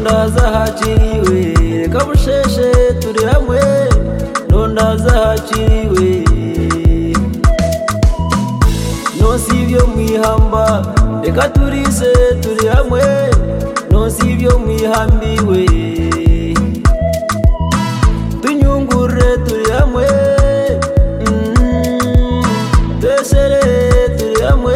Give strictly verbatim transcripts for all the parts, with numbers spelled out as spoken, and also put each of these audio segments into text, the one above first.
nondaza hakiriwe reka busheshe turi hamwe nondaza hakiriwe nosibyo mwihamba reka turise turi hamwe nosibyo mwihambiwe tunyungure turi hamwe tesere turi hamwe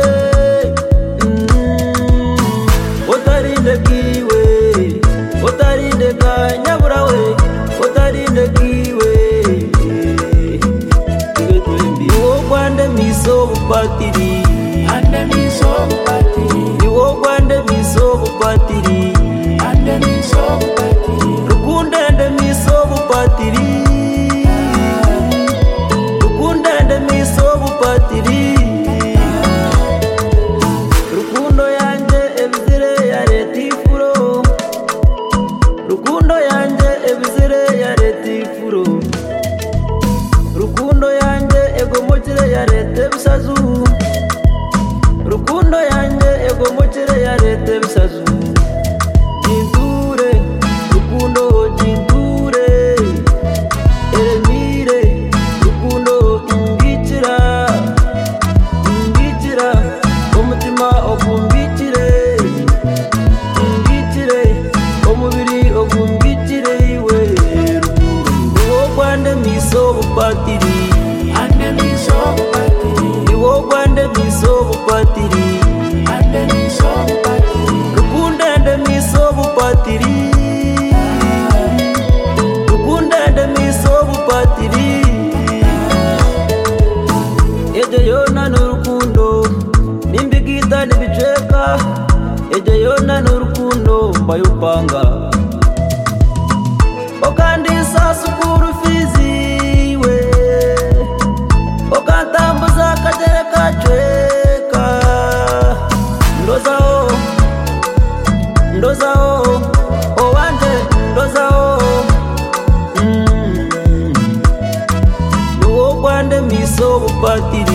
otarinde kiwe otarinde kanyaburawe otarinde kiwe iwo kwande miso bupatiri ande miso bupatiri iwo kwande miso bupatiri ande miso bupatiri rukundende miso bupatiri rukundende miso bupatiri rukundo yanje ebizire ya retifuro rukundo yanje ebizire ya retifuro rukundo yanje egomokire ya rete bisazu rukundo yanje egomokire ya rete bisazu jinture rukundo jinture eremire rukundo imbikira imbikira umutima ogumbikire imbikire umubiri ogumbikire iwe rukundo uwo kwande miso bupatiri ande miso bupatiri iwo kwande miso bupatiri ande miso bupatiri rukundende miso bupatiri rukundende miso bupatiri eje yona n'urukundo nimbigita nibiceka eje yona n'urukundo mbayupanga okandisa sukuru fizi we okantambuza kajere kacweka ndozao ndozao owanje ndozao mm. nuwo kwande miso bupatiri